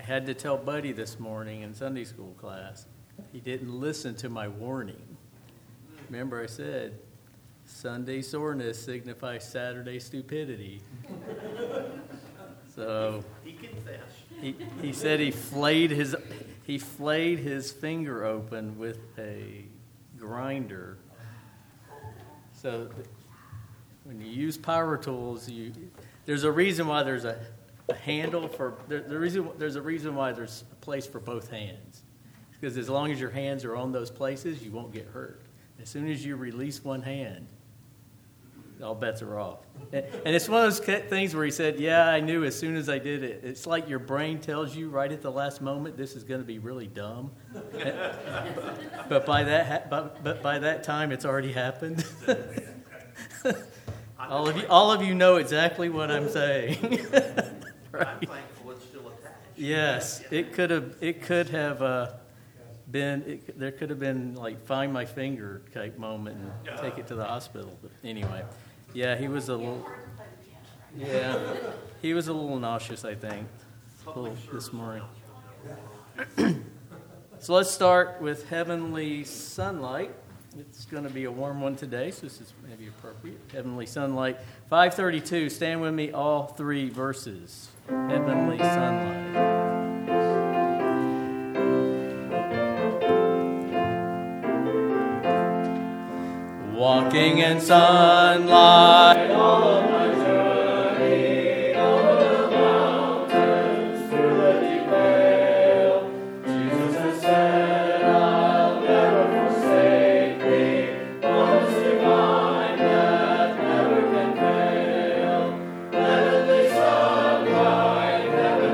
had to tell Buddy this morning in Sunday school class, he didn't listen to my warning. Remember I said, Sunday soreness signifies Saturday stupidity. So he confessed. He said he flayed his finger open with a grinder. So when you use power tools, there's a reason why there's a handle for there's a reason why there's a place for both hands. Because as long as your hands are on those places, you won't get hurt. As soon as you release one hand, all bets are off. And it's one of those things where he said, yeah, I knew as soon as I did it. It's like your brain tells you right at the last moment, this is going to be really dumb. but by that time, it's already happened. all of you know exactly what I'm saying. Right? I'm thankful it's still attached. Yes, it could have been. There could have been like find my finger type moment and take it to the hospital. But anyway, yeah, he was a little nauseous, I think, this morning. So let's start with Heavenly Sunlight. It's going to be a warm one today, so this is maybe appropriate. Heavenly Sunlight, 532. Stand with me, all three verses. Heavenly Sunlight. Walking in sunlight, all of my journey, over the mountains, through the deep vale. Jesus has said, I'll never forsake thee. Promise divine that never can fail. Heavenly sunlight,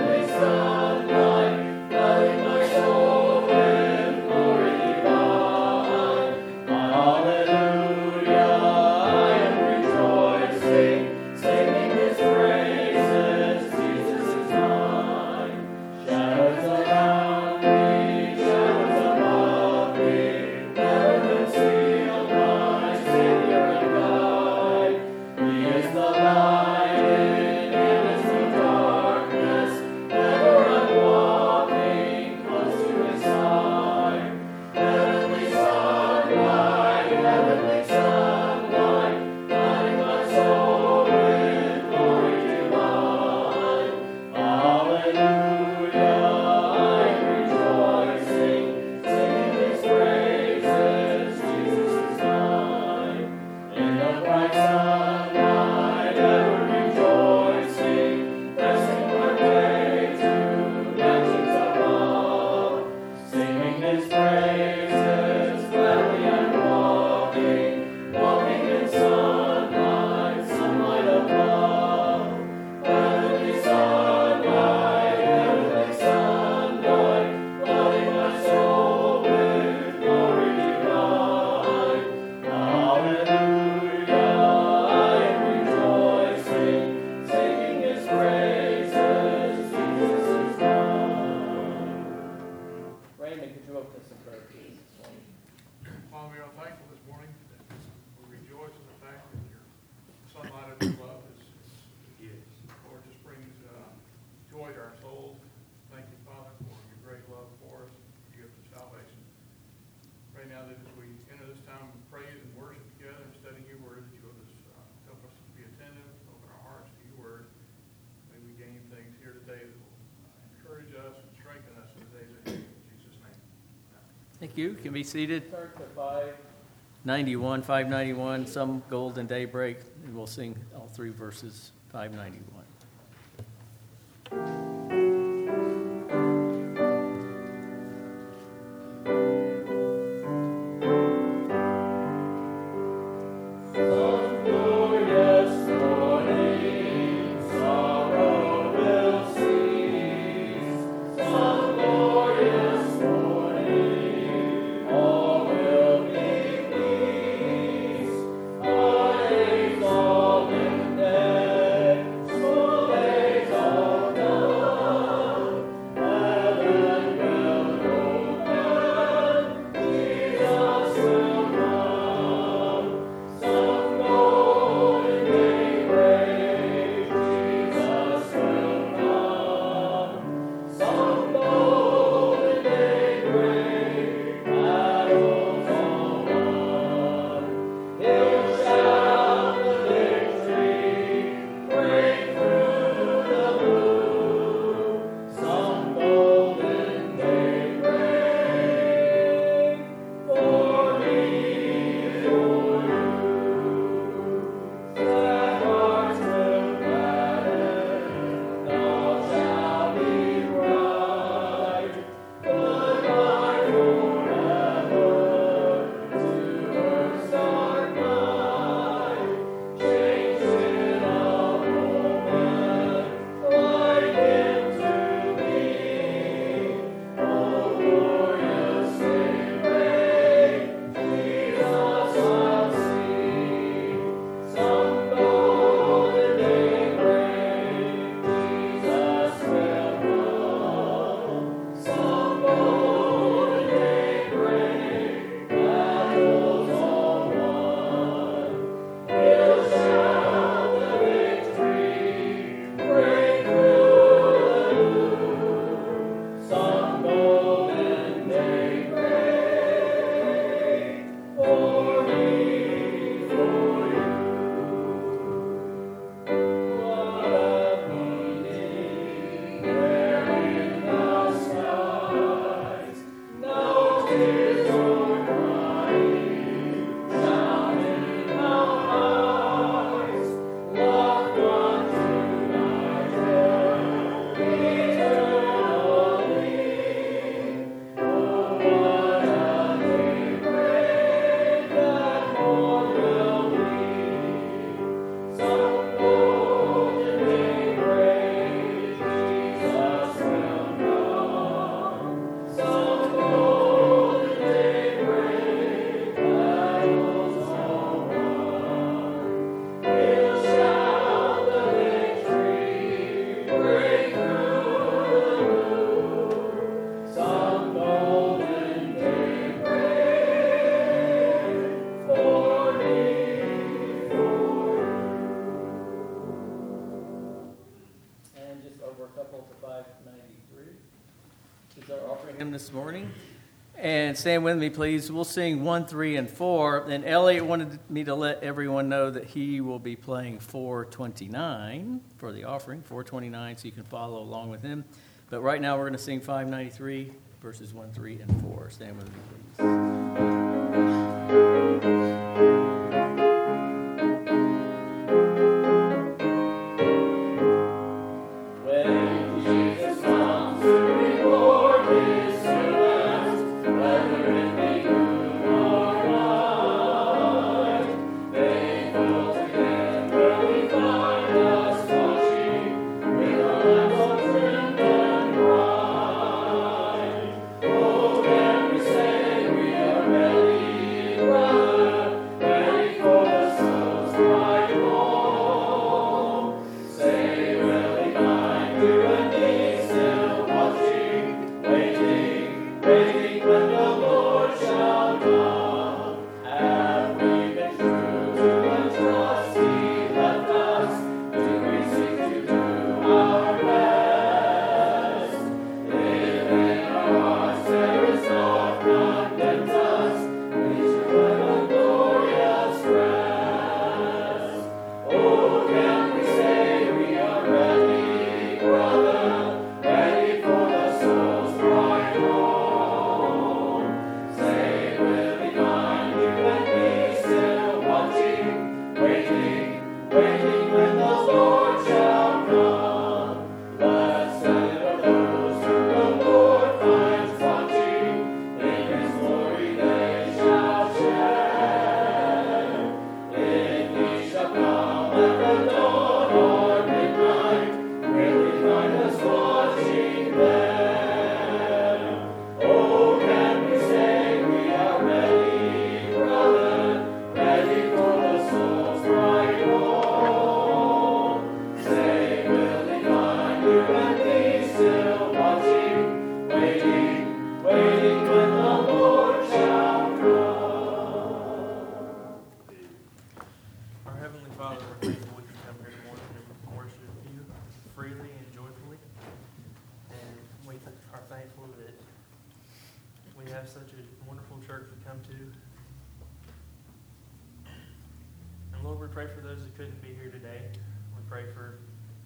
flooding my soul with glory divine. Hallelujah. Thank you. Can be seated. Turn to 591, Some Golden Daybreak, and we'll sing all three verses, 591. All in there, so late all down. this morning. And stand with me, please. We'll sing 1, 3, and 4. And Elliot wanted me to let everyone know that he will be playing 429 for the offering, 429, so you can follow along with him. But right now we're going to sing 593, verses 1, 3, and 4. Stand with me, pray for those who couldn't be here today. We pray for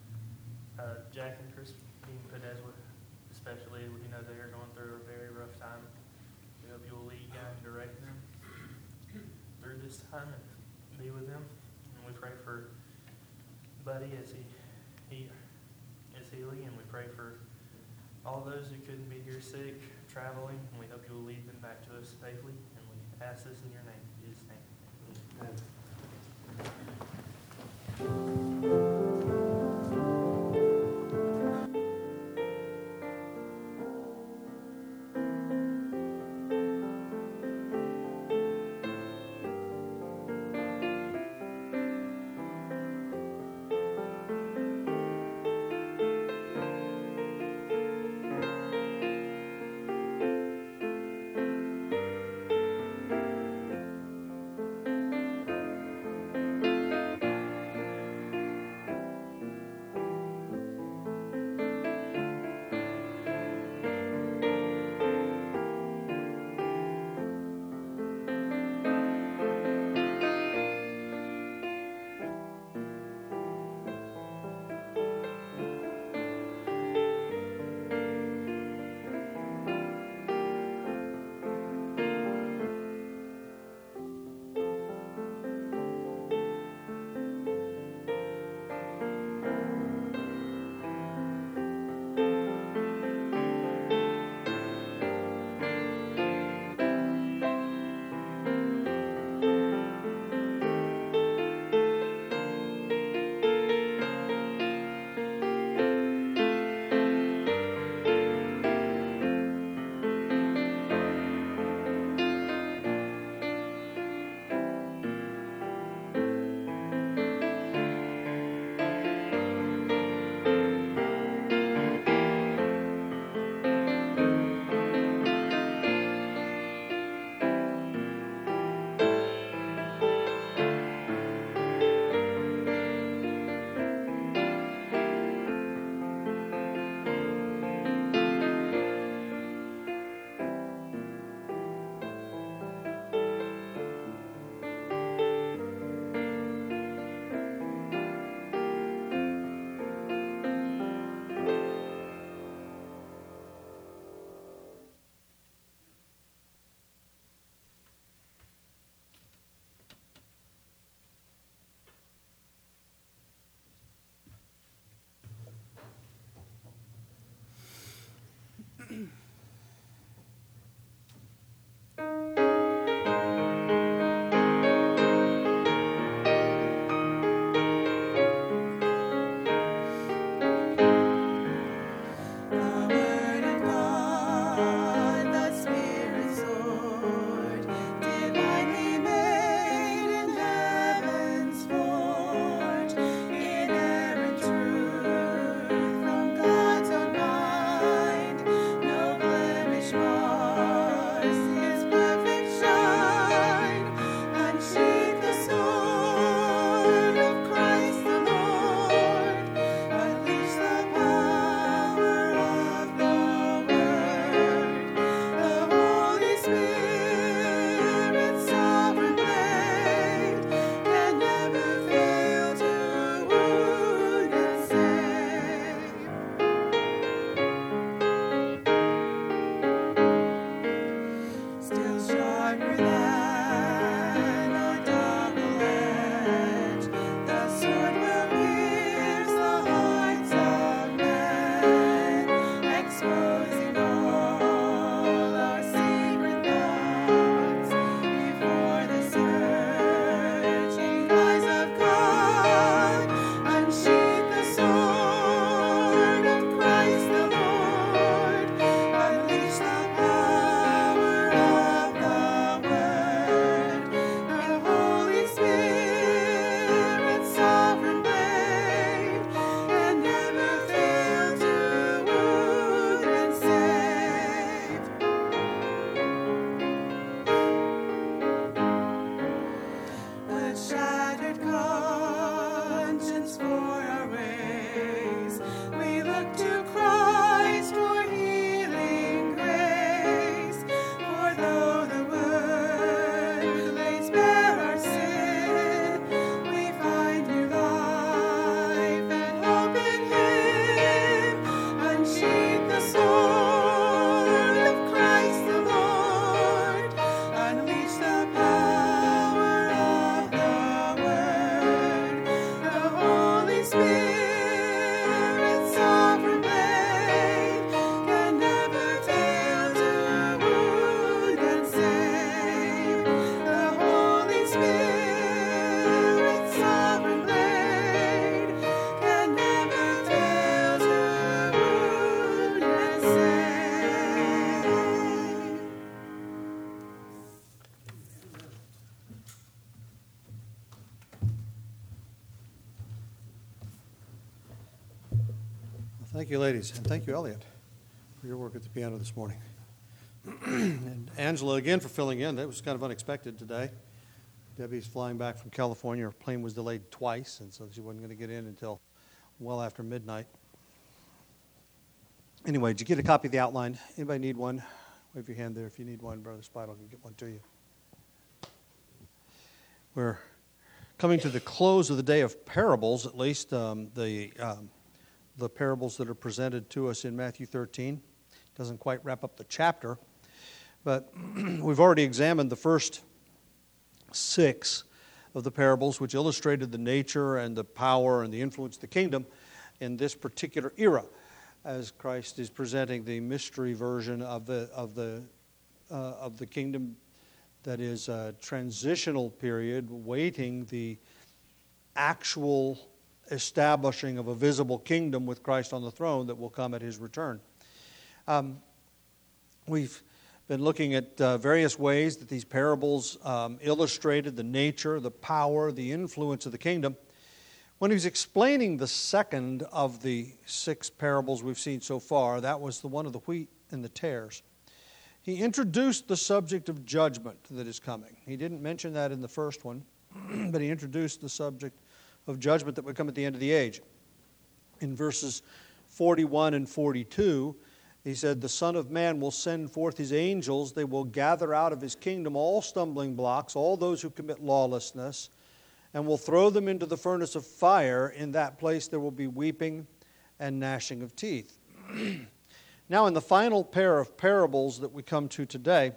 Jack and Chris being put as with, especially we know they are going through a very rough time. We hope you will lead, guide, and direct them through this time and be with them. And we pray for Buddy as he is healing, and we pray for all those who couldn't be here sick, traveling, and we hope you will lead them back to us safely. And we ask this in your name, in Jesus' name. Amen. Thank you, ladies, and thank you, Elliot, for your work at the piano this morning. And Angela, again, for filling in. That was kind of unexpected today. Debbie's flying back from California. Her plane was delayed twice, and so she wasn't going to get in until well after midnight. Anyway, did you get a copy of the outline? Anybody need one? Wave your hand there if you need one. Brother Spidel can get one to you. We're coming to the close of the day of parables, at least the parables that are presented to us in Matthew 13. Doesn't quite wrap up the chapter, but we've already examined the first 6 of the parables, which illustrated the nature and the power and the influence of the kingdom in this particular era, as Christ is presenting the mystery version of the kingdom that is a transitional period, waiting the actual establishing of a visible kingdom with Christ on the throne that will come at his return. We've been looking at various ways that these parables illustrated the nature, the power, the influence of the kingdom. When he was explaining the second of the 6 parables we've seen so far, that was the one of the wheat and the tares, he introduced the subject of judgment that is coming. He didn't mention that in the first one, but he introduced the subject of judgment that would come at the end of the age. In verses 41 and 42, he said, "The Son of Man will send forth his angels. They will gather out of his kingdom all stumbling blocks, all those who commit lawlessness, and will throw them into the furnace of fire. In that place there will be weeping and gnashing of teeth." Now, in the final pair of parables that we come to today,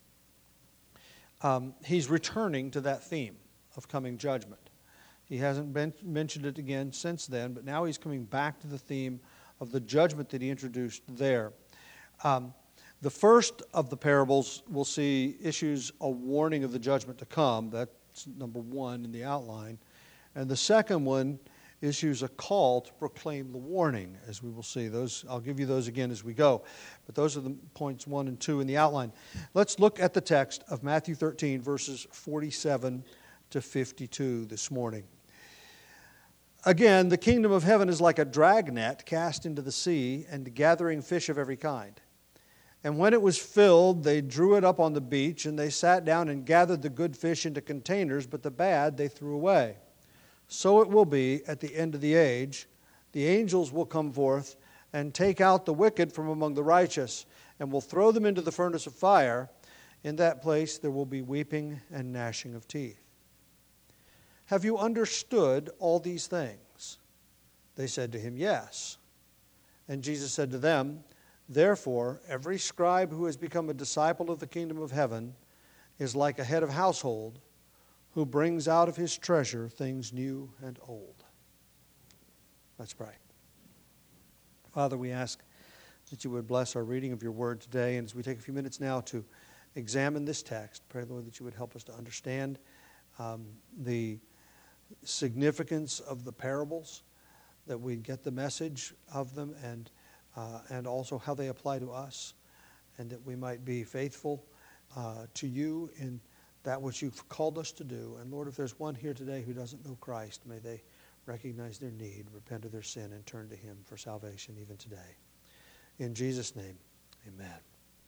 he's returning to that theme of coming judgment. He hasn't mentioned it again since then, but now he's coming back to the theme of the judgment that he introduced there. The first of the parables we'll see issues a warning of the judgment to come. That's number 1 in the outline. And the second one issues a call to proclaim the warning, as we will see. Those, I'll give you those again as we go. But those are the points 1 and 2 in the outline. Let's look at the text of Matthew 13, verses 47 to 52 this morning. "Again, the kingdom of heaven is like a dragnet cast into the sea and gathering fish of every kind. And when it was filled, they drew it up on the beach, and they sat down and gathered the good fish into containers, but the bad they threw away. So it will be at the end of the age. The angels will come forth and take out the wicked from among the righteous, and will throw them into the furnace of fire. In that place there will be weeping and gnashing of teeth. Have you understood all these things?" They said to him, "Yes." And Jesus said to them, "Therefore, every scribe who has become a disciple of the kingdom of heaven is like a head of household who brings out of his treasure things new and old." Let's pray. Father, we ask that you would bless our reading of your word today. And as we take a few minutes now to examine this text, pray, Lord, that you would help us to understand the significance of the parables, that we get the message of them, and also how they apply to us, and that we might be faithful to you in that which you've called us to do. And Lord, if there's one here today who doesn't know Christ, may they recognize their need, repent of their sin, and turn to him for salvation even today. In Jesus' name, amen.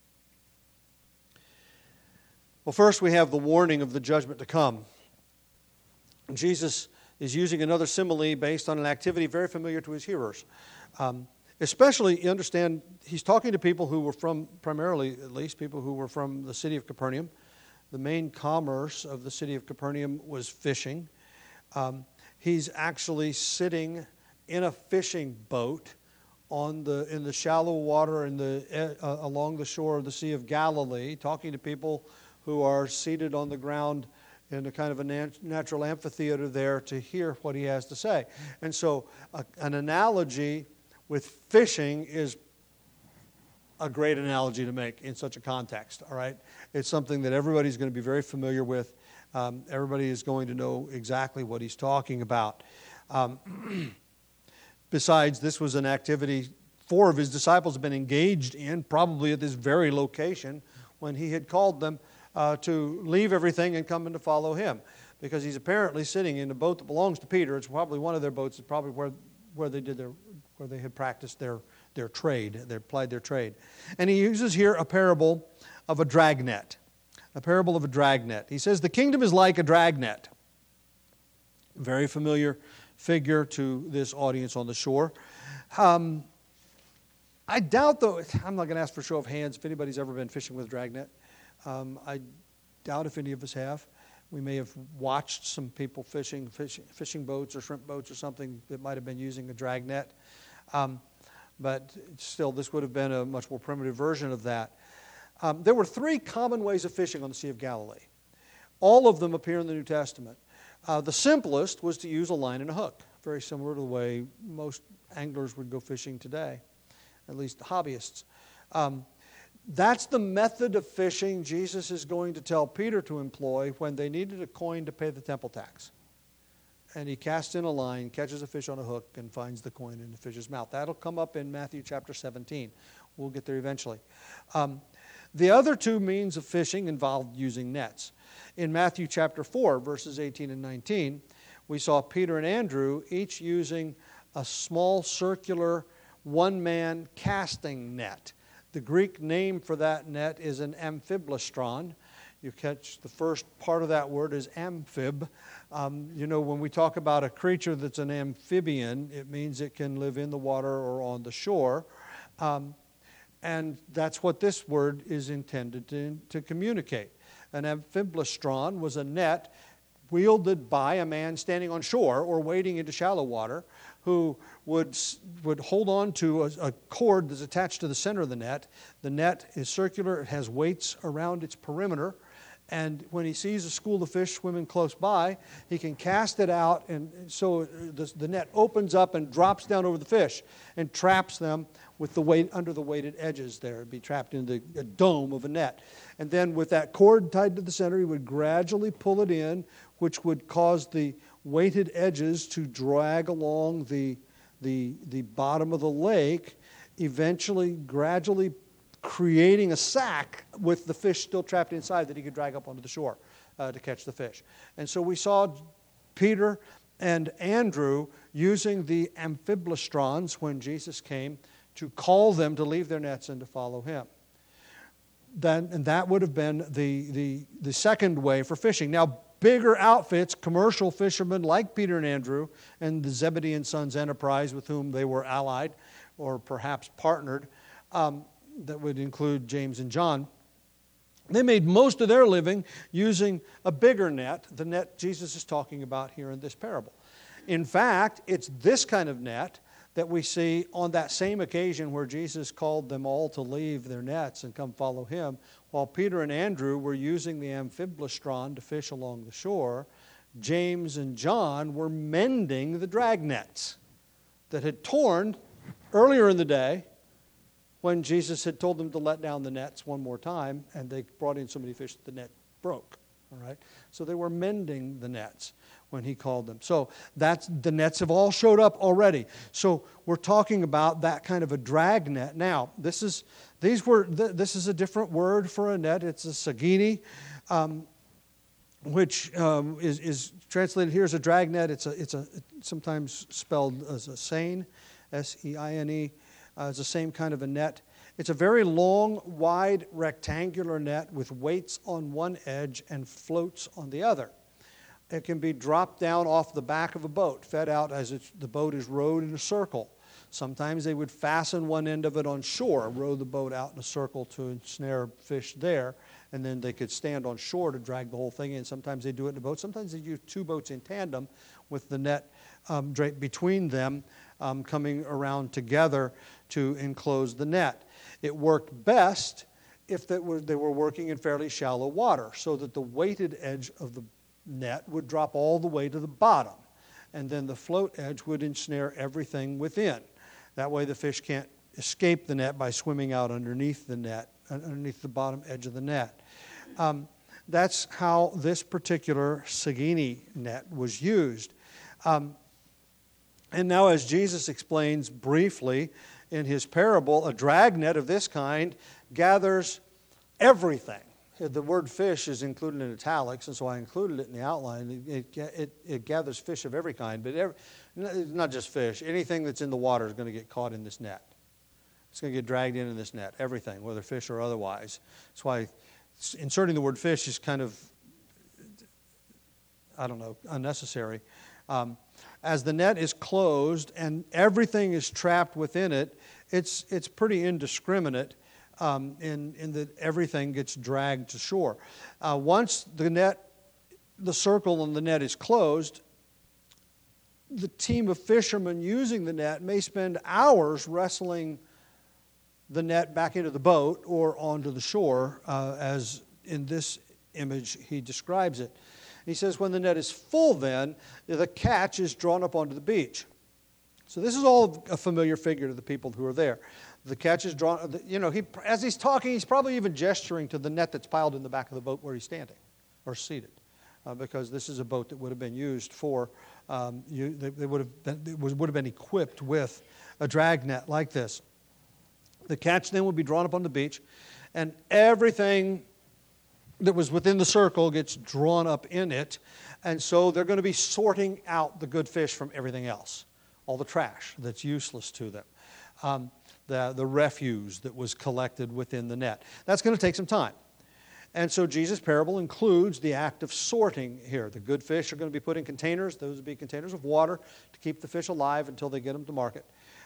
Well, first we have the warning of the judgment to come. Jesus is using another simile based on an activity very familiar to his hearers. Especially, you understand, he's talking to people who were from, primarily at least, people who were from the city of Capernaum. The main commerce of the city of Capernaum was fishing. He's actually sitting in a fishing boat in the shallow water along the shore of the Sea of Galilee, talking to people who are seated on the ground in a kind of a natural amphitheater there to hear what he has to say. And so an analogy with fishing is a great analogy to make in such a context, all right? It's something that everybody's going to be very familiar with. Everybody is going to know exactly what he's talking about. Besides, this was an activity 4 of his disciples had been engaged in, probably at this very location, when he had called them to leave everything and come and to follow him. Because he's apparently sitting in a boat that belongs to Peter. It's probably one of their boats. It's probably where they did where they had practiced their trade, they applied their trade. And he uses here a parable of a dragnet. A parable of a dragnet. He says, the kingdom is like a dragnet. Very familiar figure to this audience on the shore. I doubt, though, I'm not going to ask for a show of hands if anybody's ever been fishing with a dragnet. I doubt if any of us have. We may have watched some people fishing boats or shrimp boats or something that might have been using a dragnet. But still, this would have been a much more primitive version of that. There were 3 common ways of fishing on the Sea of Galilee. All of them appear in the New Testament. The simplest was to use a line and a hook, very similar to the way most anglers would go fishing today, at least the hobbyists. That's the method of fishing Jesus is going to tell Peter to employ when they needed a coin to pay the temple tax. And he casts in a line, catches a fish on a hook, and finds the coin in the fish's mouth. That'll come up in Matthew chapter 17. We'll get there eventually. The other 2 means of fishing involved using nets. In Matthew chapter 4, verses 18 and 19, we saw Peter and Andrew each using a small circular one-man casting net. The Greek name for that net is an amphiblastron. You catch the first part of that word is amphib. When we talk about a creature that's an amphibian, it means it can live in the water or on the shore. And that's what this word is intended to communicate. An amphiblastron was a net wielded by a man standing on shore or wading into shallow water who would hold on to a cord that's attached to the center of the net. The net is circular. It has weights around its perimeter. And when he sees a school of fish swimming close by, he can cast it out, and so the net opens up and drops down over the fish and traps them with the weight under the weighted edges there. It'd be trapped in the dome of a net. And then with that cord tied to the center, he would gradually pull it in, which would cause the weighted edges to drag along the bottom of the lake, eventually gradually creating a sack with the fish still trapped inside that he could drag up onto the shore to catch the fish. And so we saw Peter and Andrew using the amphiblastrons when Jesus came to call them to leave their nets and to follow him. And that would have been the second way for fishing. Now, bigger outfits, commercial fishermen like Peter and Andrew and the Zebedee and Sons enterprise with whom they were allied or perhaps partnered, that would include James and John, they made most of their living using a bigger net, the net Jesus is talking about here in this parable. In fact, it's this kind of net that we see on that same occasion where Jesus called them all to leave their nets and come follow him. While Peter and Andrew were using the amphiblastron to fish along the shore, James and John were mending the drag nets that had torn earlier in the day when Jesus had told them to let down the nets one more time, and they brought in so many fish that the net broke. All right? So they were mending the nets when he called them. So the nets have all showed up already. So we're talking about that kind of a drag net. Now, this is a different word for a net. It's a sagini, which is translated here as a drag net. It's sometimes spelled as a seine, S-E-I-N-E. It's the same kind of a net. It's a very long, wide, rectangular net with weights on one edge and floats on the other. It can be dropped down off the back of a boat, fed out as the boat is rowed in a circle. Sometimes they would fasten one end of it on shore, row the boat out in a circle to ensnare fish there, and then they could stand on shore to drag the whole thing in. Sometimes they do it in a boat. Sometimes they use 2 boats in tandem with the net draped between them, coming around together to enclose the net. It worked best if they were working in fairly shallow water, so that the weighted edge of the net would drop all the way to the bottom, and then the float edge would ensnare everything within. That way the fish can't escape the net by swimming out underneath the net, underneath the bottom edge of the net. That's how this particular sagini net was used. And now, as Jesus explains briefly in his parable, a drag net of this kind gathers everything. the word fish is included in italics, and so I included it in the outline. It gathers fish of every kind, but not just fish. Anything that's in the water is going to get caught in this net. It's going to get dragged in this net, everything, whether fish or otherwise. That's why inserting the word fish is kind of, unnecessary. As the net is closed and everything is trapped within it, it's pretty indiscriminate in that everything gets dragged to shore. Once the circle on the net is closed, the team of fishermen using the net may spend hours wrestling the net back into the boat or onto the shore, as in this image he describes it. He says when the net is full then, the catch is drawn up onto the beach. So this is all a familiar figure to the people who are there. The catch is drawn, as he's talking, he's probably even gesturing to the net that's piled in the back of the boat where he's standing or seated, because this is a boat that would have been used for, they would have been equipped with a drag net like this. The catch then would be drawn up on the beach, and everything that was within the circle gets drawn up in it, and so they're going to be sorting out the good fish from everything else, all the trash that's useless to them, the refuse that was collected within the net. That's going to take some time. And so Jesus' parable includes the act of sorting here. The good fish are going to be put in containers. Those would be containers of water to keep the fish alive until they get them to market,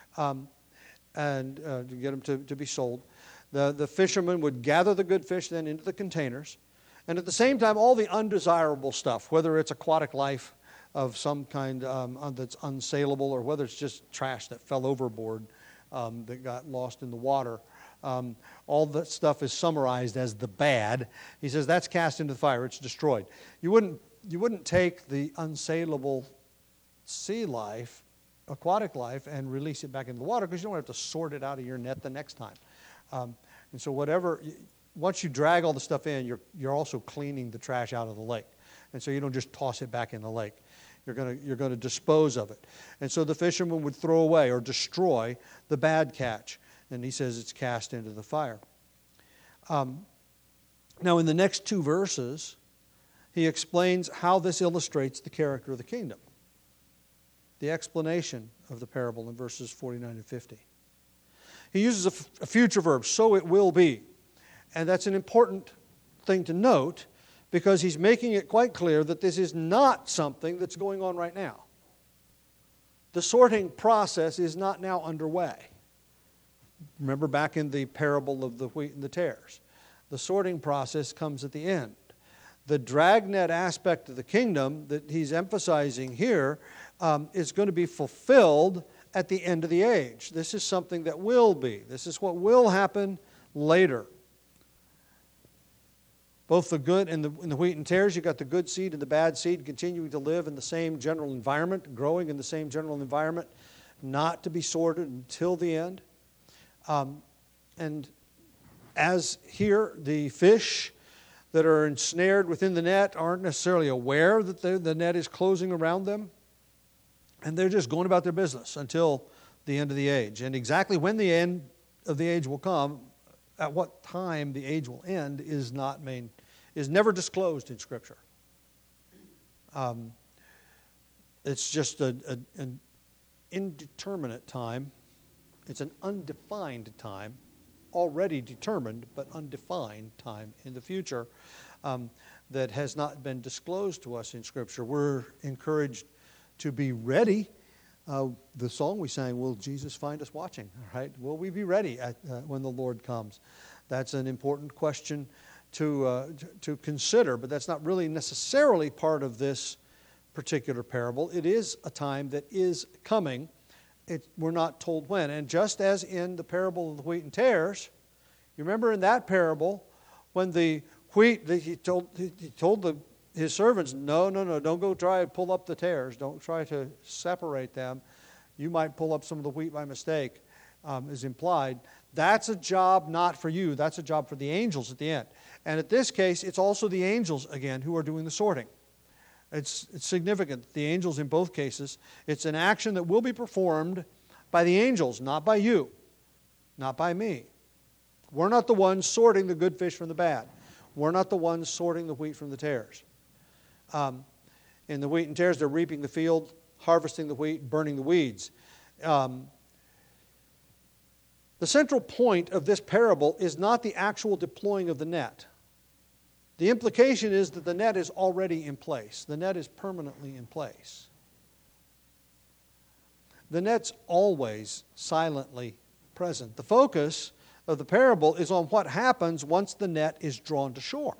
and to get them to be sold. The fishermen would gather the good fish then into the containers. And at the same time, all the undesirable stuff, whether it's aquatic life of some kind that's unsaleable, or whether it's just trash that fell overboard that got lost in the water, all that stuff is summarized as the bad. He says that's cast into the fire. It's destroyed. You wouldn't take the unsaleable sea life, aquatic life, and release it back into the water, because you don't have to sort it out of your net the next time. And so once you drag all the stuff in, you're also cleaning the trash out of the lake. And so you don't just toss it back in the lake. You're going to dispose of it. And so the fishermen would throw away or destroy the bad catch. And he says it's cast into the fire. Now in the next two verses, he explains how this illustrates the character of the kingdom. The explanation of the parable in verses 49 and 50. He uses a future verb, so it will be. And that's an important thing to note, because he's making it quite clear that this is not something that's going on right now. The sorting process is not now underway. Remember back in the parable of the wheat and the tares. The sorting process comes at the end. The dragnet aspect of the kingdom that he's emphasizing here is going to be fulfilled at the end of the age. This is something that will be. This is what will happen later. Both the good and the wheat and tares, you've got the good seed and the bad seed continuing to live in the same general environment, growing in the same general environment, not to be sorted until the end. And as here, the fish that are ensnared within the net aren't necessarily aware that the net is closing around them, and they're just going about their business until the end of the age. And exactly when the end of the age will come, at what time the age will end, is never disclosed in Scripture. It's just an indeterminate time. It's an undefined time, already determined but undefined time in the future, that has not been disclosed to us in Scripture. We're encouraged to be ready. The song we sang, "Will Jesus find us watching?" All right, will we be ready when the Lord comes? That's an important question to consider, but that's not really necessarily part of this particular parable. It is a time that is coming. We're not told when. And just as in the parable of the wheat and tares, you remember in that parable when the wheat, he told his servants, no, don't go try to pull up the tares. Don't try to separate them. You might pull up some of the wheat by mistake, is implied. That's a job not for you. That's a job for the angels at the end. And in this case, it's also the angels, again, who are doing the sorting. It's significant. The angels in both cases, it's an action that will be performed by the angels, not by you, not by me. We're not the ones sorting the good fish from the bad. We're not the ones sorting the wheat from the tares. In the wheat and tares, they're reaping the field, harvesting the wheat, burning the weeds. The central point of this parable is not the actual deploying of the net. The implication is that the net is already in place. The net is permanently in place. The net's always silently present. The focus of the parable is on what happens once the net is drawn to shore.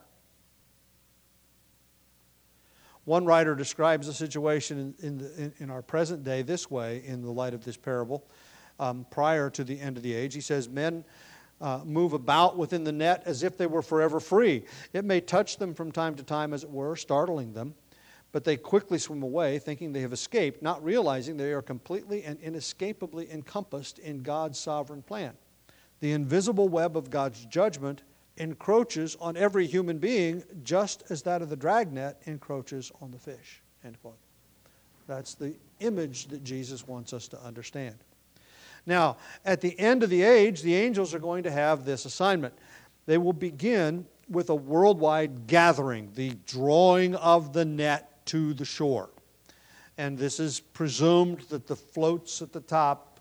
One writer describes the situation in our present day this way in the light of this parable. Prior to the end of the age, he says, men move about within the net as if they were forever free. It may touch them from time to time, as it were, startling them, but they quickly swim away, thinking they have escaped, not realizing they are completely and inescapably encompassed in God's sovereign plan. The invisible web of God's judgment encroaches on every human being, just as that of the dragnet encroaches on the fish. End quote. That's the image that Jesus wants us to understand. Now, at the end of the age, the angels are going to have this assignment. They will begin with a worldwide gathering, the drawing of the net to the shore. And this is presumed that the floats at the top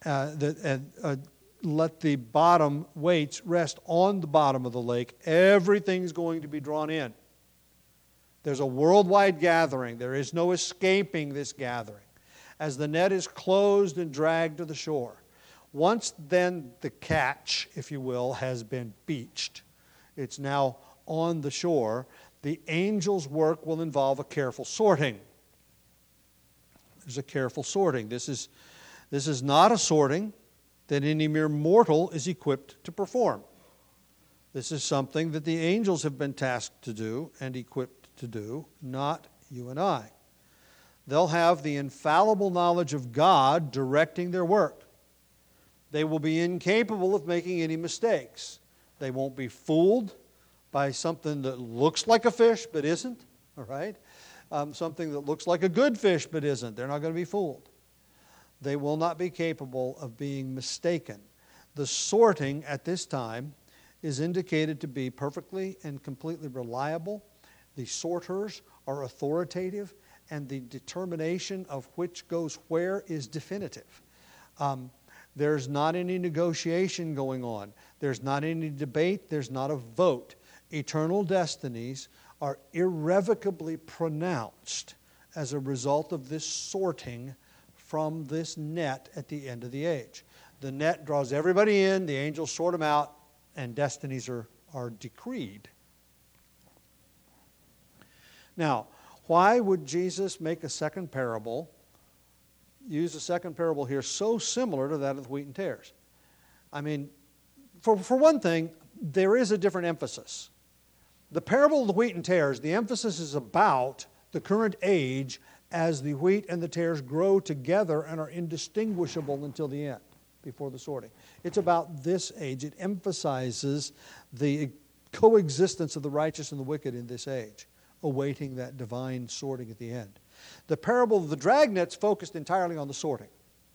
let the bottom weights rest on the bottom of the lake. Everything's going to be drawn in. There's a worldwide gathering. There is no escaping this gathering as the net is closed and dragged to the shore. Once then the catch, if you will, has been beached, it's now on the shore, the angel's work will involve a careful sorting. There's a careful sorting. This is not a sorting that any mere mortal is equipped to perform. This is something that the angels have been tasked to do and equipped to do, not you and I. They'll have the infallible knowledge of God directing their work. They will be incapable of making any mistakes. They won't be fooled by something that looks like a fish but isn't, all right? Something that looks like a good fish but isn't. They're not going to be fooled. They will not be capable of being mistaken. The sorting at this time is indicated to be perfectly and completely reliable. The sorters are authoritative, and the determination of which goes where is definitive. There's not any negotiation going on. There's not any debate. There's not a vote. Eternal destinies are irrevocably pronounced as a result of this sorting from this net at the end of the age. The net draws everybody in, the angels sort them out, and destinies are decreed. Now, why would Jesus make a second parable, use a second parable here so similar to that of the wheat and tares? I mean, for one thing, there is a different emphasis. The parable of the wheat and tares, the emphasis is about the current age as the wheat and the tares grow together and are indistinguishable until the end, before the sorting. It's about this age. It emphasizes the coexistence of the righteous and the wicked in this age, awaiting that divine sorting at the end. The parable of the dragnet's focused entirely on the sorting.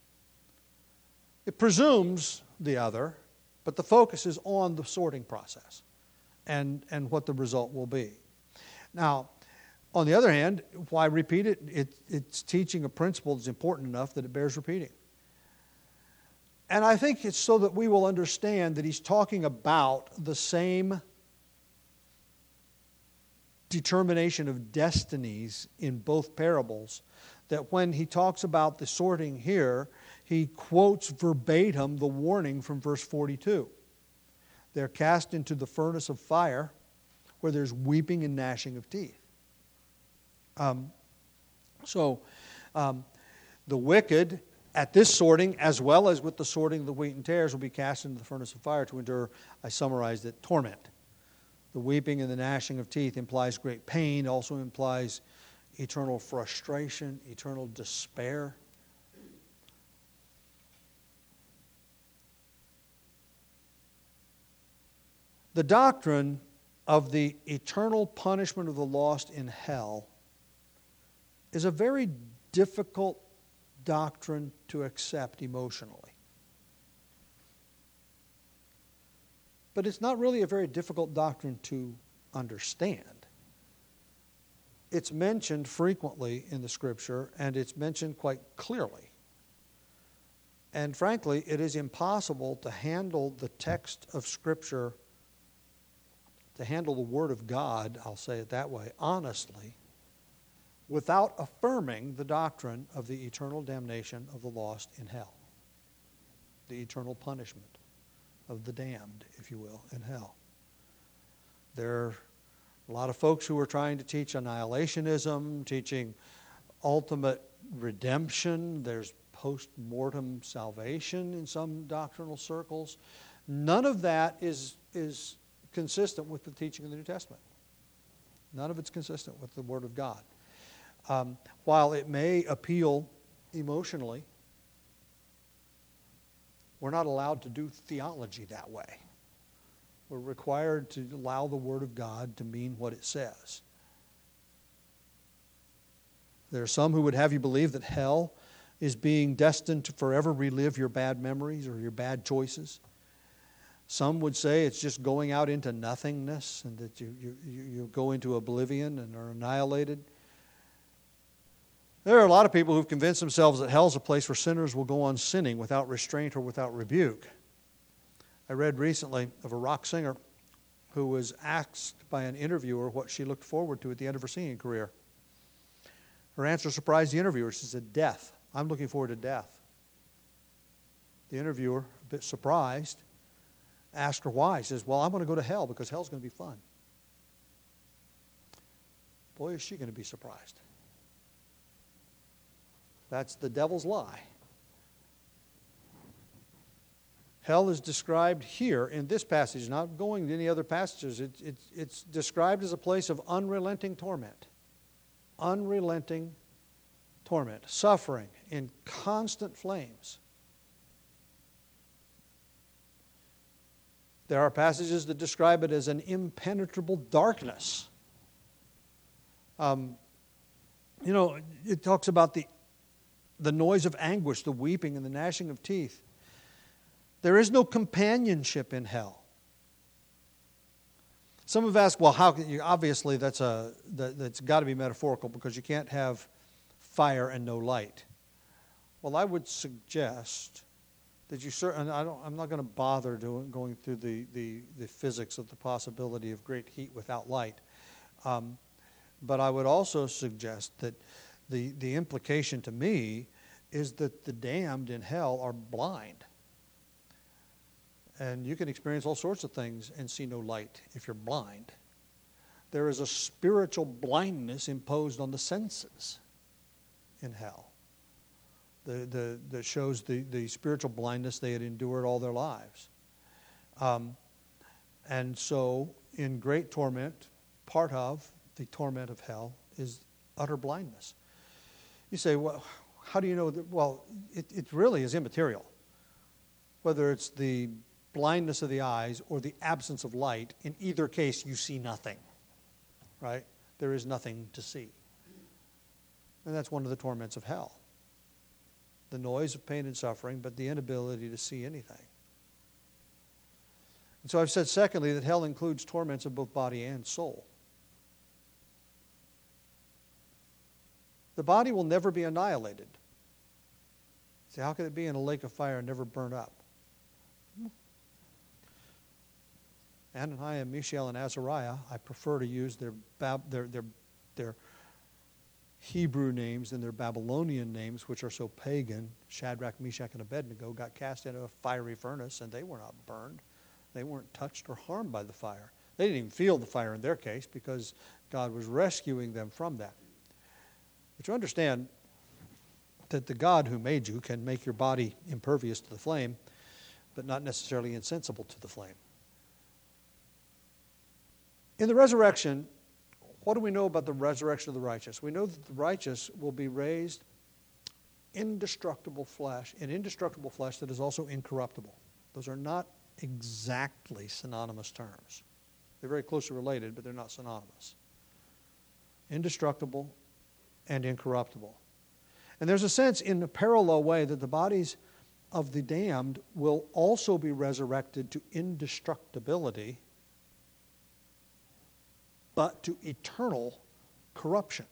It presumes the other, but the focus is on the sorting process and what the result will be. Now, on the other hand, why repeat it? It's teaching a principle that's important enough that it bears repeating. And I think it's so that we will understand that he's talking about the same determination of destinies in both parables, that when he talks about the sorting here, he quotes verbatim the warning from verse 42. They're cast into the furnace of fire where there's weeping and gnashing of teeth. The wicked at this sorting, as well as with the sorting of the wheat and tares, will be cast into the furnace of fire to endure, I summarized it, torment. The weeping and the gnashing of teeth implies great pain, also implies eternal frustration, eternal despair. The doctrine of the eternal punishment of the lost in hell is a very difficult doctrine to accept emotionally. But it's not really a very difficult doctrine to understand. It's mentioned frequently in the Scripture, and it's mentioned quite clearly. And frankly, it is impossible to handle the text of Scripture, to handle the Word of God, I'll say it that way, honestly, without affirming the doctrine of the eternal damnation of the lost in hell, the eternal punishment of the damned, if you will, in hell. There are a lot of folks who are trying to teach annihilationism, teaching ultimate redemption. There's post-mortem salvation in some doctrinal circles. None of that is consistent with the teaching of the New Testament. None of it's consistent with the Word of God. While it may appeal emotionally, we're not allowed to do theology that way. We're required to allow the Word of God to mean what it says. There are some who would have you believe that hell is being destined to forever relive your bad memories or your bad choices. Some would say it's just going out into nothingness and that you go into oblivion and are annihilated. There are a lot of people who've convinced themselves that hell's a place where sinners will go on sinning without restraint or without rebuke. I read recently of a rock singer who was asked by an interviewer what she looked forward to at the end of her singing career. Her answer surprised the interviewer. She said, death. I'm looking forward to death. The interviewer, a bit surprised, asked her why. He says, well, I'm going to go to hell because hell's going to be fun. Boy, is she going to be surprised. That's the devil's lie. Hell is described here in this passage, not going to any other passages. It's described as a place of unrelenting torment. Unrelenting torment. Suffering in constant flames. There are passages that describe it as an impenetrable darkness. It talks about the noise of anguish, the weeping and the gnashing of teeth. There is no companionship in hell. Some have asked, well, how can you? Obviously, that's got to be metaphorical because you can't have fire and no light. Well, I would suggest that you certainly. I'm not going to bother going through the physics of the possibility of great heat without light, but I would also suggest that the implication to me is that the damned in hell are blind. And you can experience all sorts of things and see no light if you're blind. There is a spiritual blindness imposed on the senses in hell that shows the spiritual blindness they had endured all their lives. And so, in great torment, part of the torment of hell is utter blindness. You say, well, how do you know that? Well, it really is immaterial. Whether it's the blindness of the eyes or the absence of light, in either case you see nothing, right? There is nothing to see. And that's one of the torments of hell. The noise of pain and suffering, but the inability to see anything. And so I've said secondly that hell includes torments of both body and soul. The body will never be annihilated. See, how can it be in a lake of fire and never burn up? Ananiah, Mishael, and Azariah, I prefer to use their Hebrew names than their Babylonian names, which are so pagan. Shadrach, Meshach, and Abednego got cast into a fiery furnace, and they were not burned. They weren't touched or harmed by the fire. They didn't even feel the fire in their case because God was rescuing them from that. But you understand that the God who made you can make your body impervious to the flame, but not necessarily insensible to the flame. In the resurrection, what do we know about the resurrection of the righteous? We know that the righteous will be raised in indestructible flesh that is also incorruptible. Those are not exactly synonymous terms. They're very closely related, but they're not synonymous. Indestructible and incorruptible. And there's a sense in a parallel way that the bodies of the damned will also be resurrected to indestructibility but to eternal corruption.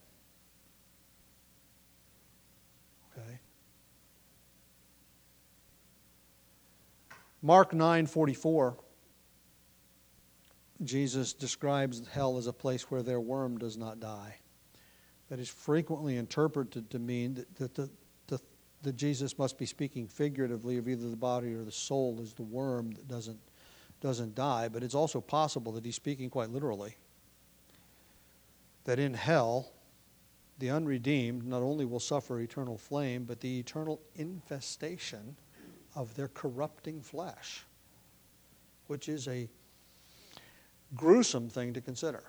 Okay? Mark 9:44, Jesus describes hell as a place where their worm does not die. That is frequently interpreted to mean that Jesus must be speaking figuratively of either the body or the soul as the worm that doesn't die, but it's also possible that he's speaking quite literally. That in hell, the unredeemed not only will suffer eternal flame, but the eternal infestation of their corrupting flesh, which is a gruesome thing to consider.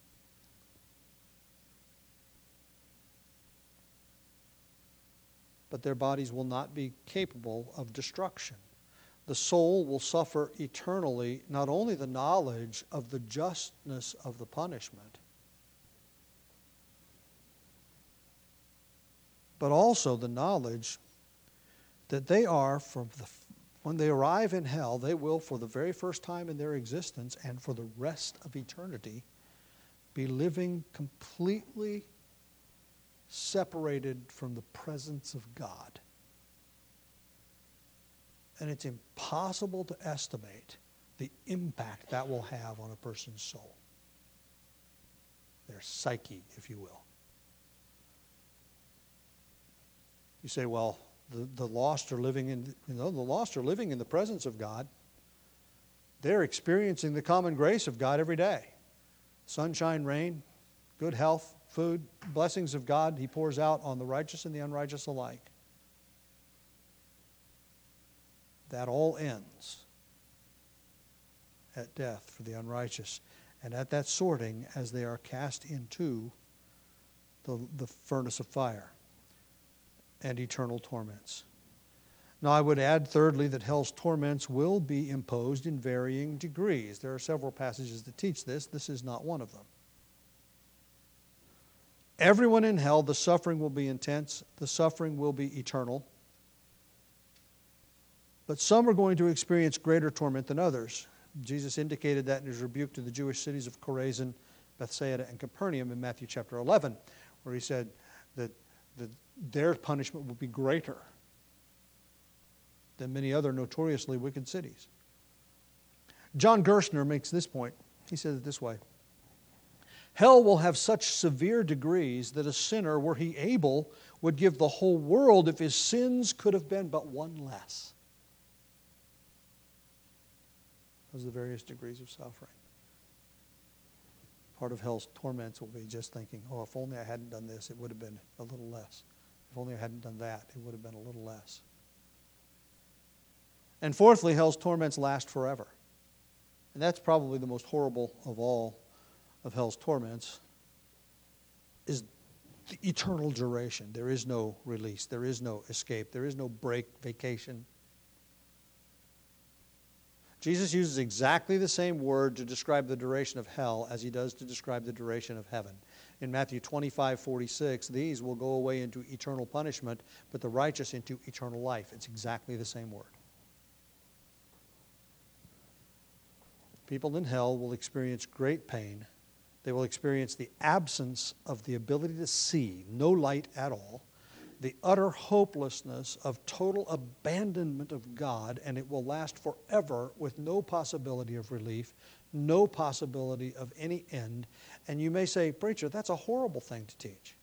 But their bodies will not be capable of destruction. The soul will suffer eternally not only the knowledge of the justness of the punishment, but also the knowledge that they are, when they arrive in hell, they will, for the very first time in their existence and for the rest of eternity, be living completely separated from the presence of God. And it's impossible to estimate the impact that will have on a person's soul, their psyche, if you will. You say, well, the lost are living in, the lost are living in the presence of God. They're experiencing the common grace of God every day. Sunshine, rain, good health, food, blessings of God He pours out on the righteous and the unrighteous alike. That all ends at death for the unrighteous, and at that sorting as they are cast into the furnace of fire and eternal torments. Now I would add thirdly that hell's torments will be imposed in varying degrees. There are several passages that teach this. This is not one of them. Everyone in hell, the suffering will be intense. The suffering will be eternal. But some are going to experience greater torment than others. Jesus indicated that in His rebuke to the Jewish cities of Chorazin, Bethsaida, and Capernaum in Matthew chapter 11, where He said that their punishment will be greater than many other notoriously wicked cities. John Gerstner makes this point. He says it this way: hell will have such severe degrees that a sinner, were he able, would give the whole world if his sins could have been but one less. Those are the various degrees of suffering. Part of hell's torments will be just thinking, oh, if only I hadn't done this, it would have been a little less. If only I hadn't done that, it would have been a little less. And fourthly, hell's torments last forever. And that's probably the most horrible of all of hell's torments, is the eternal duration. There is no release. There is no escape. There is no break, vacation. Jesus uses exactly the same word to describe the duration of hell as He does to describe the duration of heaven. In Matthew 25:46, these will go away into eternal punishment, but the righteous into eternal life. It's exactly the same word. People in hell will experience great pain. They will experience the absence of the ability to see, no light at all, the utter hopelessness of total abandonment of God, and it will last forever with no possibility of relief, no possibility of any end. And you may say, preacher, that's a horrible thing to teach.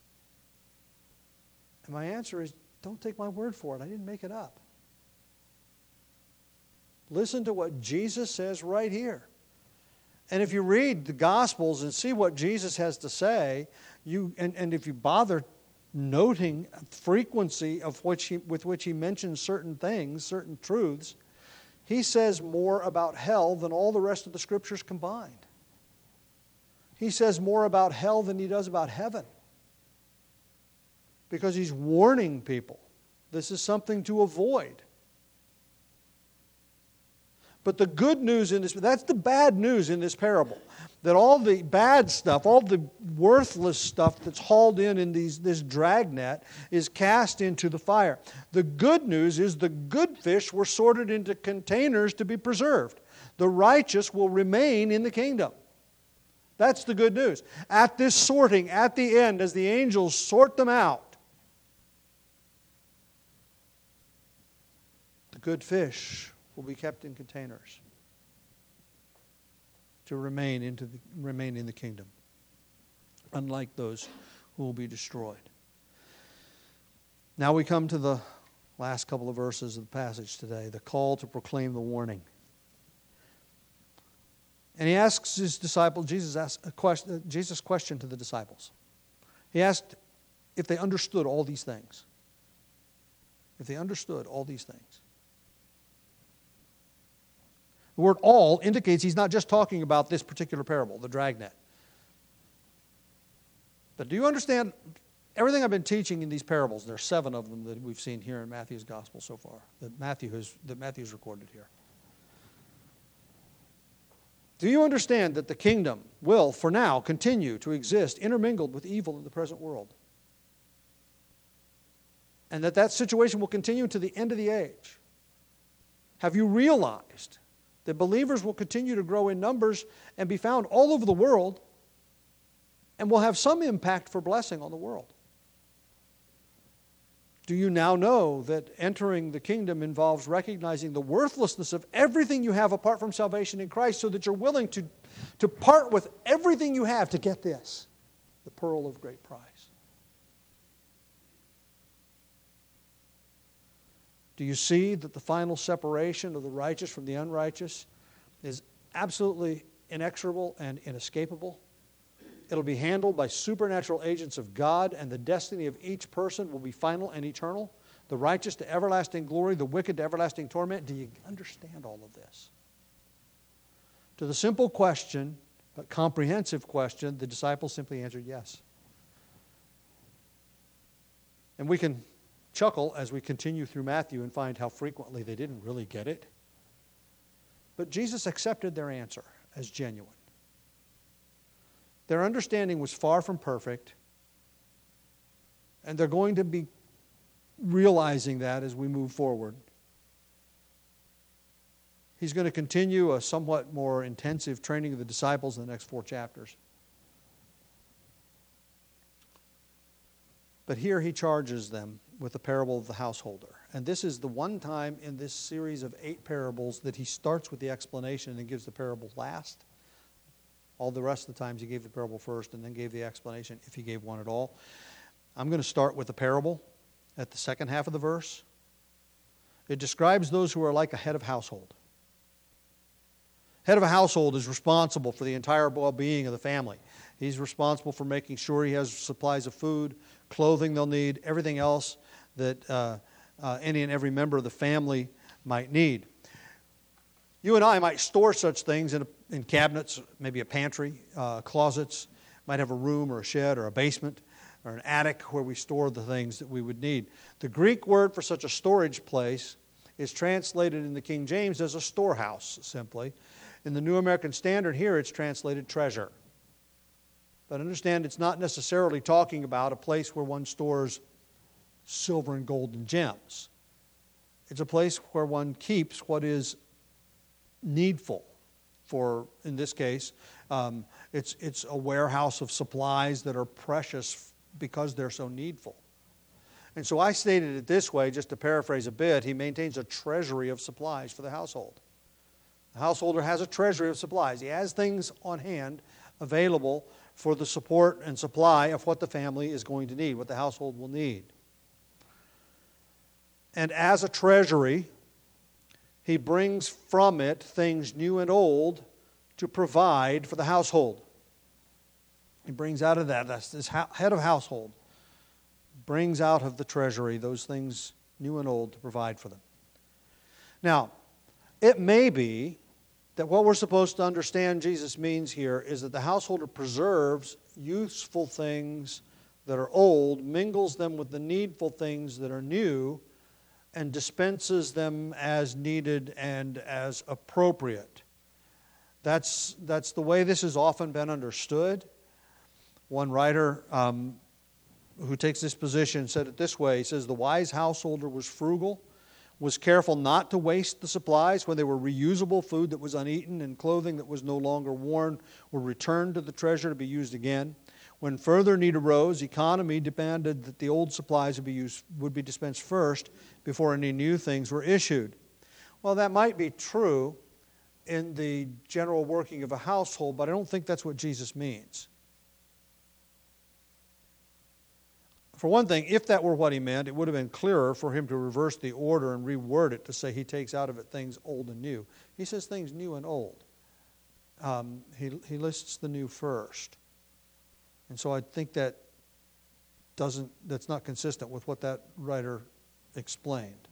And my answer is, don't take my word for it. I didn't make it up. Listen to what Jesus says right here. And if you read the Gospels and see what Jesus has to say, and if you bother noting frequency of with which He mentions certain things, certain truths, He says more about hell than all the rest of the Scriptures combined. He says more about hell than He does about heaven. Because He's warning people. This is something to avoid. But the good news in this, that's the bad news in this parable. That all the bad stuff, all the worthless stuff that's hauled in this dragnet is cast into the fire. The good news is the good fish were sorted into containers to be preserved. The righteous will remain in the kingdom. That's the good news. At this sorting, at the end, as the angels sort them out, the good fish will be kept in containers to remain in the kingdom, unlike those who will be destroyed. Now we come to the last couple of verses of the passage today, the call to proclaim the warning. And he asks his disciples, Jesus questioned to the disciples. He asked if they understood all these things. If they understood all these things. The word all indicates he's not just talking about this particular parable, the dragnet. But do you understand everything I've been teaching in these parables? There are 7 of them that we've seen here in Matthew's gospel so far, that Matthew's recorded here. Do you understand that the kingdom will, for now, continue to exist intermingled with evil in the present world? And that situation will continue to the end of the age? Have you realized that believers will continue to grow in numbers and be found all over the world and will have some impact for blessing on the world? Do you now know that entering the kingdom involves recognizing the worthlessness of everything you have apart from salvation in Christ, so that you're willing to part with everything you have to get this, the pearl of great price? Do you see that the final separation of the righteous from the unrighteous is absolutely inexorable and inescapable? It'll be handled by supernatural agents of God, and the destiny of each person will be final and eternal. The righteous to everlasting glory, the wicked to everlasting torment. Do you understand all of this? To the simple question, but comprehensive question, the disciples simply answered yes. And we can chuckle as we continue through Matthew and find how frequently they didn't really get it. But Jesus accepted their answer as genuine. Their understanding was far from perfect, and they're going to be realizing that as we move forward. He's going to continue a somewhat more intensive training of the disciples in the next 4 chapters. But here he charges them with the parable of the householder. And this is the one time in this series of 8 parables that he starts with the explanation and gives the parable last. All the rest of the times he gave the parable first and then gave the explanation, if he gave one at all. I'm going to start with the parable at the second half of the verse. It describes those who are like a head of household. Head of a household is responsible for the entire well-being of the family. He's responsible for making sure he has supplies of food, clothing they'll need, everything else that any and every member of the family might need. You and I might store such things in cabinets, maybe a pantry, closets, might have a room or a shed or a basement or an attic where we store the things that we would need. The Greek word for such a storage place is translated in the King James as a storehouse, simply. In the New American Standard here, it's translated treasure. But understand, it's not necessarily talking about a place where one stores silver and gold and gems. It's a place where one keeps what is needful. For, in this case, it's a warehouse of supplies that are precious because they're so needful. And so I stated it this way, just to paraphrase a bit: he maintains a treasury of supplies for the household. The householder has a treasury of supplies. He has things on hand available for the support and supply of what the family is going to need, what the household will need. And as a treasury, he brings from it things new and old to provide for the household. He brings out of that, that's this head of household, brings out of the treasury those things new and old to provide for them. Now, it may be that what we're supposed to understand Jesus means here is that the householder preserves useful things that are old, mingles them with the needful things that are new, and dispenses them as needed and as appropriate. That's the way this has often been understood. One writer who takes this position said it this way. He says, the wise householder was frugal was careful not to waste the supplies. When they were reusable, food that was uneaten and clothing that was no longer worn were returned to the treasure to be used again. When further need arose, economy demanded that the old supplies would be dispensed first before any new things were issued. Well, that might be true in the general working of a household, but I don't think that's what Jesus means. For one thing, if that were what he meant, it would have been clearer for him to reverse the order and reword it to say he takes out of it things old and new. He says things new and old. He lists the new first. And so I think that's not consistent with what that writer explained.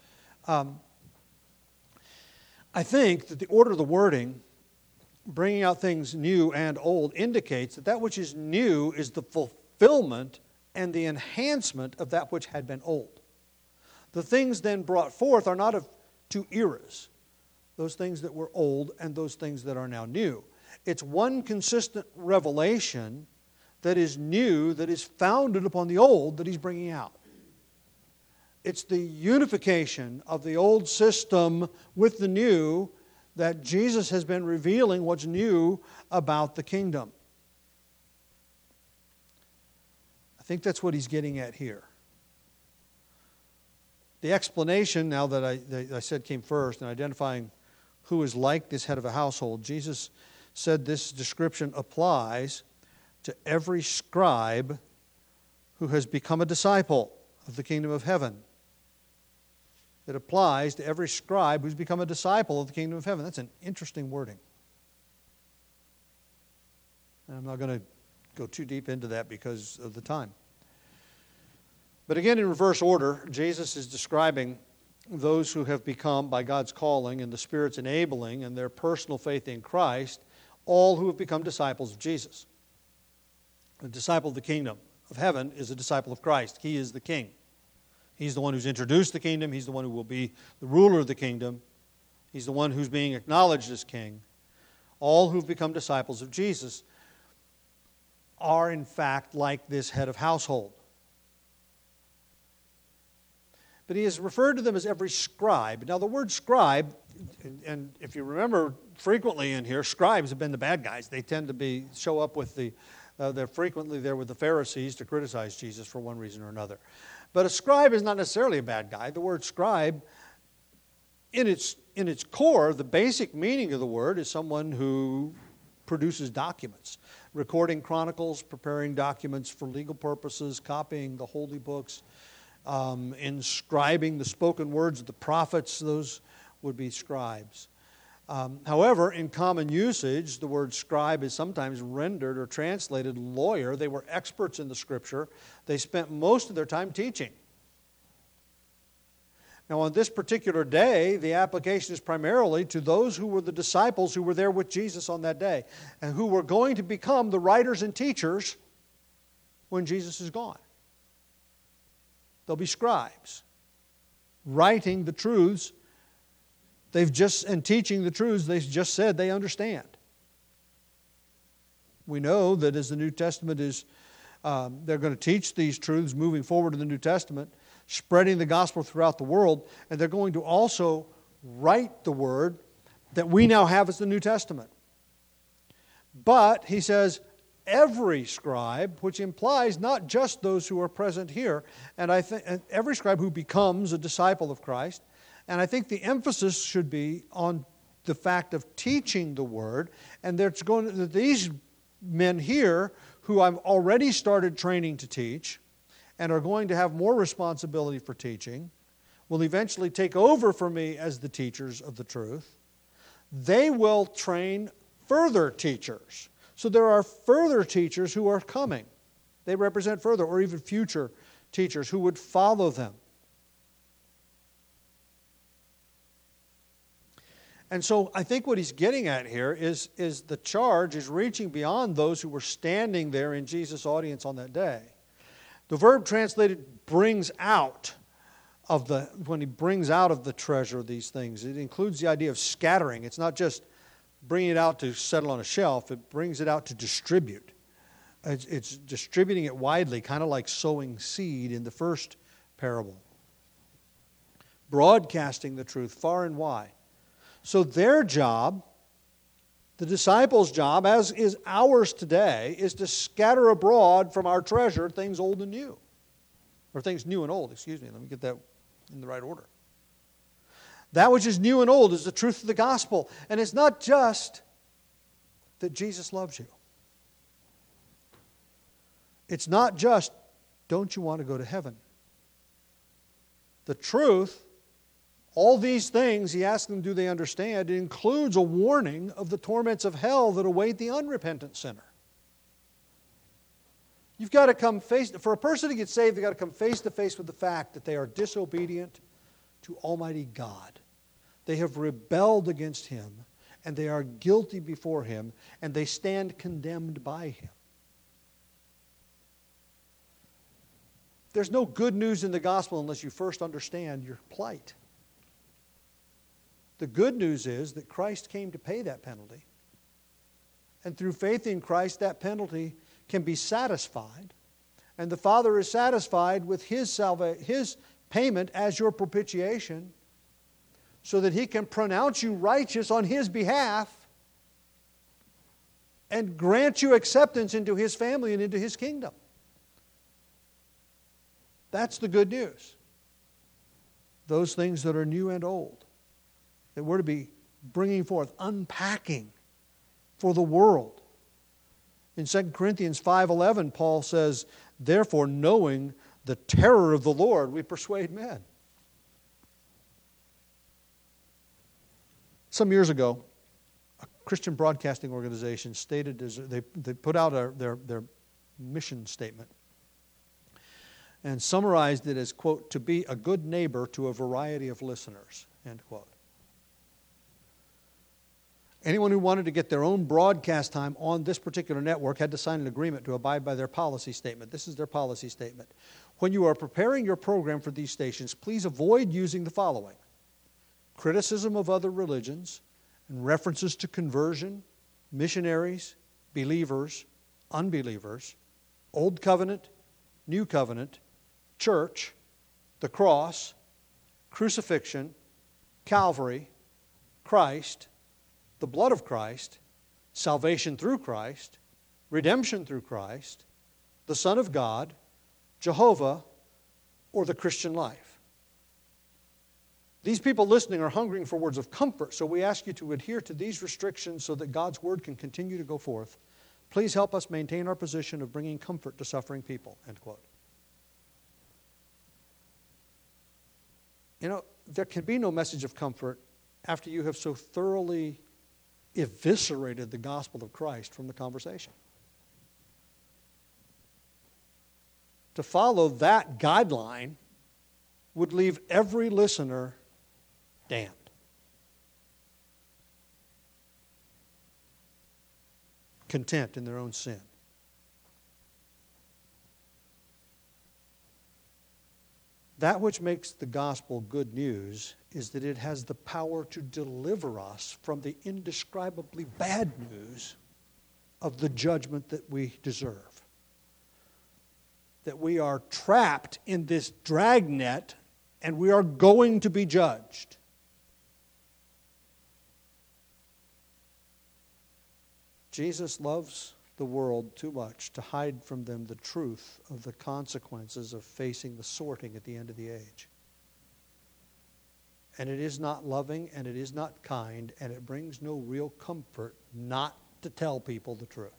I think that the order of the wording, bringing out things new and old, indicates that that which is new is the fulfillment and the enhancement of that which had been old. The things then brought forth are not of two eras, those things that were old and those things that are now new. It's one consistent revelation that is new, that is founded upon the old that he's bringing out. It's the unification of the old system with the new that Jesus has been revealing what's new about the kingdom. I think that's what he's getting at here. The explanation, now that I said came first, in identifying who is like this head of a household, Jesus said this description applies to every scribe who has become a disciple of the kingdom of heaven. It applies to every scribe who's become a disciple of the kingdom of heaven. That's an interesting wording. And I'm not going to go too deep into that because of the time. But again, in reverse order, Jesus is describing those who have become, by God's calling and the Spirit's enabling and their personal faith in Christ, all who have become disciples of Jesus. A disciple of the kingdom of heaven is a disciple of Christ. He is the king. He's the one who's introduced the kingdom. He's the one who will be the ruler of the kingdom. He's the one who's being acknowledged as king. All who've become disciples of Jesus are, in fact, like this head of household. But he has referred to them as every scribe. Now, the word scribe, and if you remember frequently in here, scribes have been the bad guys. They tend to show up with they're frequently there with the Pharisees to criticize Jesus for one reason or another. But a scribe is not necessarily a bad guy. The word scribe, in its core, the basic meaning of the word is someone who produces documents, recording chronicles, preparing documents for legal purposes, copying the holy books, inscribing the spoken words of the prophets. Those would be scribes. However, in common usage, the word scribe is sometimes rendered or translated lawyer. They were experts in the Scripture. They spent most of their time teaching. Now, on this particular day, the application is primarily to those who were the disciples who were there with Jesus on that day and who were going to become the writers and teachers when Jesus is gone. They'll be scribes, writing the truths and teaching the truths they've just said they understand. We know that as the New Testament is, they're going to teach these truths moving forward in the New Testament, spreading the gospel throughout the world, and they're going to also write the word that we now have as the New Testament. But, he says, every scribe, which implies not just those who are present here, and I think every scribe who becomes a disciple of Christ. And I think the emphasis should be on the fact of teaching the Word. And these men here, who I've already started training to teach, and are going to have more responsibility for teaching, will eventually take over for me as the teachers of the truth. They will train further teachers. So there are further teachers who are coming. They represent further or even future teachers who would follow them. And so I think what he's getting at here is the charge is reaching beyond those who were standing there in Jesus' audience on that day. The verb translated brings out when he brings out of the treasure these things, it includes the idea of scattering. It's not just bringing it out to settle on a shelf. It brings it out to distribute. It's distributing it widely, kind of like sowing seed in the first parable. broadcasting the truth far and wide. So their job, the disciples' job, as is ours today, is to scatter abroad from our treasure things old and new. Or things new and old, excuse me. Let me get that in the right order. That which is new and old is the truth of the gospel. And it's not just that Jesus loves you. It's not just, don't you want to go to heaven? The truth, all these things, he asks them, do they understand? It includes a warning of the torments of hell that await the unrepentant sinner. You've got to come for a person to get saved, they've got to come face to face with the fact that they are disobedient to Almighty God. They have rebelled against Him, and they are guilty before Him, and they stand condemned by Him. There's no good news in the gospel unless you first understand your plight. The good news is that Christ came to pay that penalty. And through faith in Christ, that penalty can be satisfied. And the Father is satisfied with His payment as your propitiation so that He can pronounce you righteous on His behalf and grant you acceptance into His family and into His kingdom. That's the good news. Those things that are new and old, that we're to be bringing forth, unpacking for the world. In 2 Corinthians 5:11, Paul says, therefore, knowing the terror of the Lord, we persuade men. Some years ago, a Christian broadcasting organization stated, they put out their mission statement and summarized it as, quote, to be a good neighbor to a variety of listeners, end quote. Anyone who wanted to get their own broadcast time on this particular network had to sign an agreement to abide by their policy statement. This is their policy statement. When you are preparing your program for these stations, please avoid using the following: criticism of other religions and references to conversion, missionaries, believers, unbelievers, Old Covenant, New Covenant, church, the cross, crucifixion, Calvary, Christ, the blood of Christ, salvation through Christ, redemption through Christ, the Son of God, Jehovah, or the Christian life. These people listening are hungering for words of comfort, so we ask you to adhere to these restrictions so that God's word can continue to go forth. Please help us maintain our position of bringing comfort to suffering people, end quote. You know, there can be no message of comfort after you have so thoroughly eviscerated the gospel of Christ from the conversation. To follow that guideline would leave every listener damned. Content in their own sin. That which makes the gospel good news is that it has the power to deliver us from the indescribably bad news of the judgment that we deserve. That we are trapped in this dragnet and we are going to be judged. Jesus loves the world too much to hide from them the truth of the consequences of facing the sorting at the end of the age. And it is not loving, and it is not kind, and it brings no real comfort not to tell people the truth.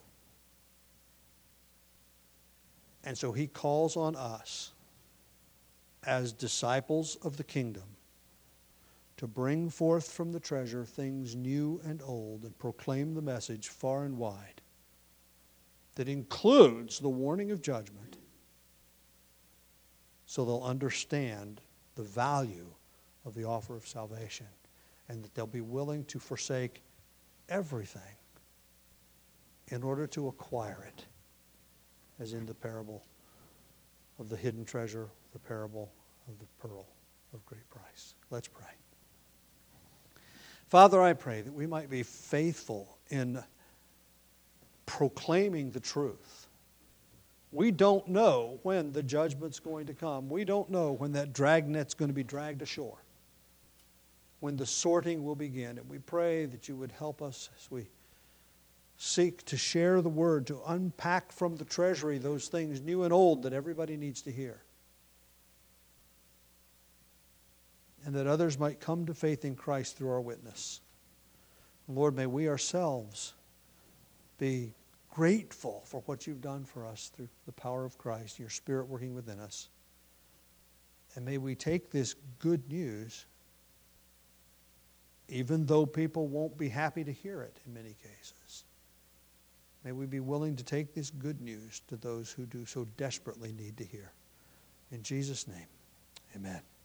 And so He calls on us as disciples of the kingdom to bring forth from the treasure things new and old and proclaim the message far and wide that includes the warning of judgment, so they'll understand the value of the offer of salvation and that they'll be willing to forsake everything in order to acquire it, as in the parable of the hidden treasure, the parable of the pearl of great price. Let's pray. Father, I pray that we might be faithful in proclaiming the truth. We don't know when the judgment's going to come. We don't know when that dragnet's going to be dragged ashore. when the sorting will begin. And we pray that you would help us as we seek to share the word, to unpack from the treasury those things new and old that everybody needs to hear. And that others might come to faith in Christ through our witness. Lord, may we ourselves be grateful for what you've done for us through the power of Christ, your Spirit working within us. And may we take this good news, even though people won't be happy to hear it in many cases. May we be willing to take this good news to those who do so desperately need to hear. In Jesus' name, amen.